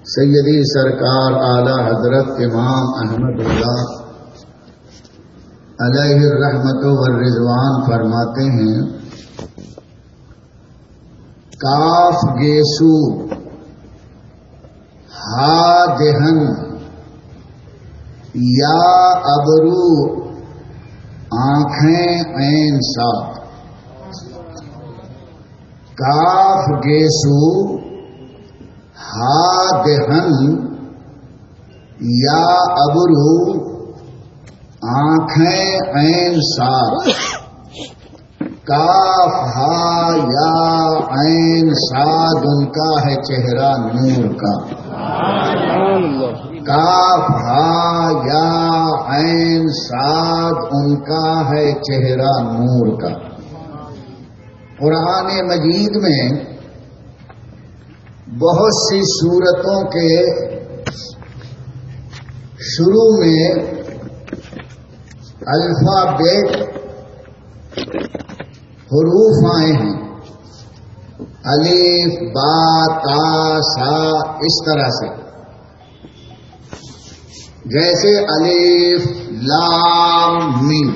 سیدی سرکار اعلی حضرت امام احمد اللہ علیہ الرحمت والرضوان فرماتے ہیں، کاف گیسو ہا دہن یا ابرو آنکھیں عین سات. کاف گیسو ہا دہن یا ابرو آنکھیں عین سات. کاف ہا یا عین ساد ان کا ہے چہرہ نور کا. کاف ہا یا عین ساد ان کا ہے چہرہ نور کا. قرآن مجید میں بہت سی سورتوں کے شروع میں الفابیٹ حروف آئے ہیں، الف با تا سا، اس طرح سے، جیسے الف لام میم.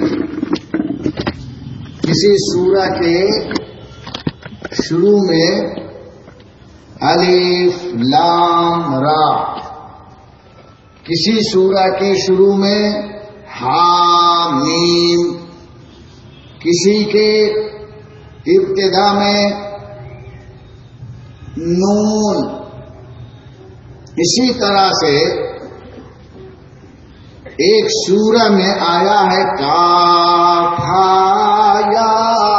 کسی سورہ کے شروع میں الف لام را، کسی سورہ کے شروع میں ہا میم، کسی کے ابتدا میں نون. اسی طرح سے ایک سورہ میں آیا ہے کاف ہا یا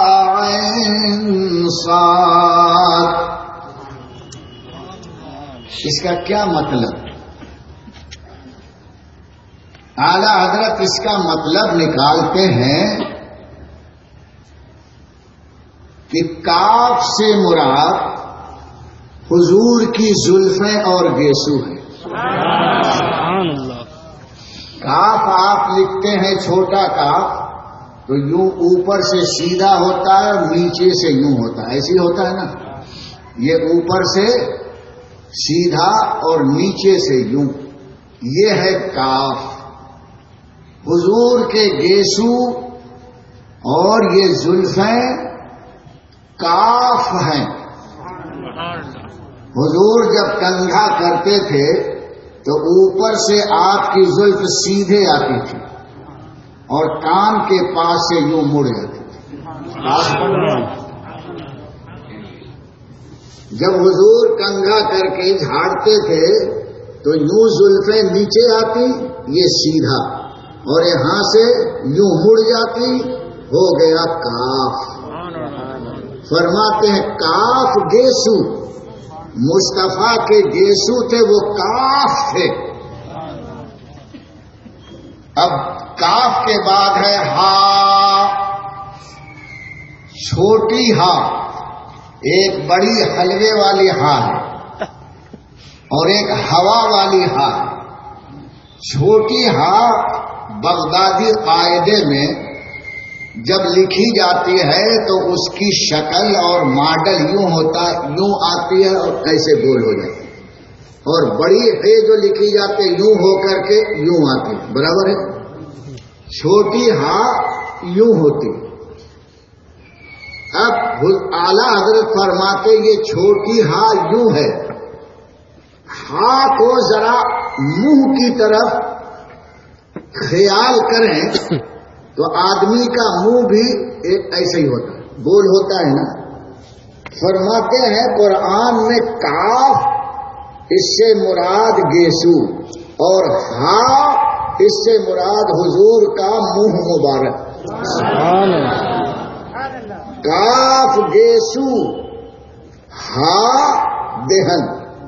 عین صاد. اس کا کیا مطلب؟ اعلی حضرت اس کا مطلب نکالتے ہیں کہ کاف سے مراد حضور کی زلفیں اور گیسو ہیں. کاف آپ لکھتے ہیں چھوٹا کاف تو یوں اوپر سے سیدھا ہوتا ہے اور نیچے سے یوں ہوتا ہے، ایسے ہوتا ہے نا. یہ اوپر سے سیدھا اور نیچے سے یوں، یہ ہے کاف. حضور کے گیسو اور یہ زلفیں کاف ہیں. حضور جب کنگھا کرتے تھے تو اوپر سے آپ کی زلف سیدھے آتی تھی اور کان کے پاس سے یوں مڑ جاتی تھی. جب حضور کنگھا کر کے جھاڑتے تھے تو یوں زلفیں نیچے آتی، یہ سیدھا، اور یہاں سے یوں مڑ جاتی، ہو گیا کاف. فرماتے ہیں کاف گیسو، مصطفیٰ کے گیسو تھے وہ کاف تھے. اب کاف کے بعد ہے ہا، چھوٹی ہا. ایک بڑی حلوے والی ہا ہے اور ایک ہوا والی ہا. چھوٹی ہا بغدادی قاعدے میں جب لکھی جاتی ہے تو اس کی شکل اور ماڈل یوں ہوتا، یوں آتی ہے اور کیسے گول ہو جاتی ہے. اور بڑی ہے جو لکھی جاتی ہے یوں ہو کر کے یوں آتی ہے، برابر ہے. چھوٹی ہا یوں ہوتی. اب اعلی حضرت فرماتے یہ چھوٹی ہا یوں ہے. ہا کو ذرا منہ کی طرف خیال کریں تو آدمی کا منہ بھی ایک ایسے ہی ہوتا ہے، گول ہوتا ہے نا. فرماتے ہیں قرآن میں کاف اس سے مراد گیسو اور ہا اس سے مراد حضور کا منہ مبارک. کاف گیسو ہا دہن،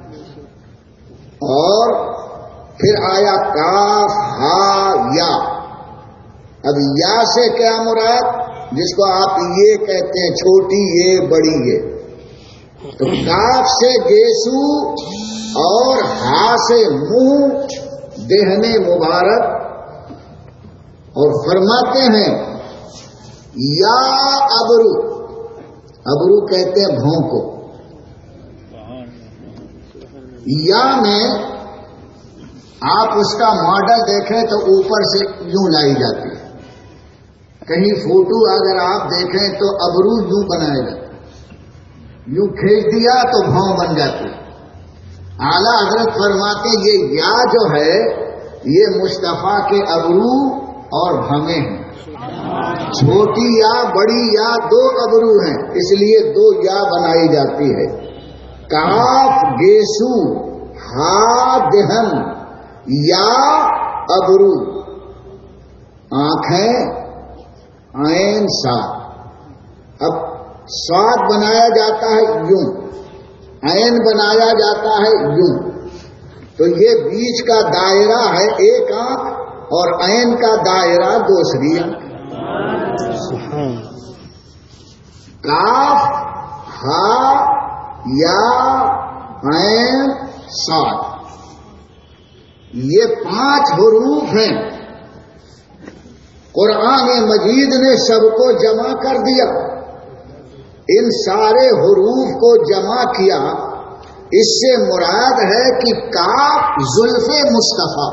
اور پھر آیا کاف ہا یا. اب یا سے کیا مراد؟ جس کو آپ یہ کہتے ہیں چھوٹی یہ بڑی یہ. تو کاف سے گیسو اور ہا سے منہ دہنے مبارک. اور فرماتے ہیں یا ابرو، ابرو کہتے ہیں بھوں کو. یا میں آپ اس کا ماڈل دیکھیں تو اوپر سے یوں لائی جاتی ہے. کہیں فوٹو اگر آپ دیکھیں تو ابرو یوں بنایا جاتا ہے, یوں کھینچ دیا تو بھاؤں بن جاتی ہے. اعلیٰ حضرت فرماتے یہ یا جو ہے یہ مصطفیٰ کے ابرو اور بھویں ہیں. چھوٹی یا بڑی یا دو ابرو ہیں, اس لیے دو یا بنائی جاتی ہے. کاف گیسو ہا دہن یا ابرو آنکھیں عین سات. اب سات بنایا جاتا ہے یوں, عین بنایا جاتا ہے یوں, تو یہ بیچ کا دائرہ ہے ایک آنکھ اور عین کا دائرہ دوسری آنکھ. کاف ہا یا عین صاد یہ 5 حروف ہیں. قرآن مجید نے سب کو جمع کر دیا. ان سارے حروف کو جمع کیا. اس سے مراد ہے کہ کاف زلف مصطفیٰ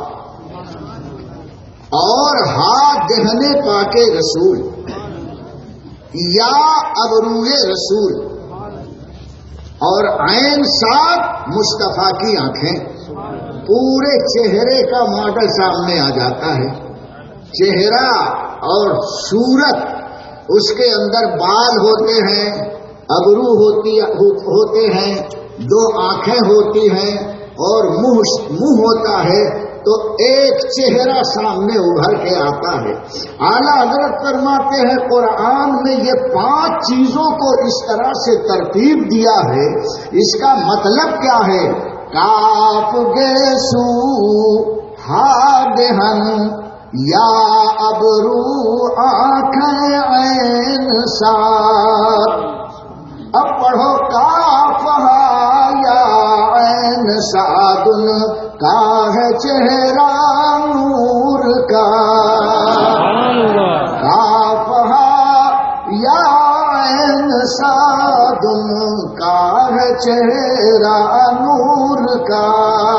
اور ہا دہنے پاک رسول یا ابروئے رسول اور عین صاد مصطفیٰ کی آنکھیں. پورے چہرے کا ماڈل سامنے آ جاتا ہے. چہرہ اور صورت, اس کے اندر بال ہوتے ہیں, ابرو ہوتے ہیں, 2 آنکھیں ہوتی ہیں اور منہ ہوتا ہے, تو ایک چہرہ سامنے ابھر کے آتا ہے. اعلیٰ حضرت فرماتے ہیں قرآن میں یہ 5 چیزوں کو اس طرح سے ترتیب دیا ہے. اس کا مطلب کیا ہے؟ کاف گیسو ہا دہن یا ابرو آنکھیں عین صاد. اب پڑھو کاف ہا یا عین صادن کا ہے چہرہ نور کا. کاف ہا یا عین صادن کا ہے چہرہ نور کا.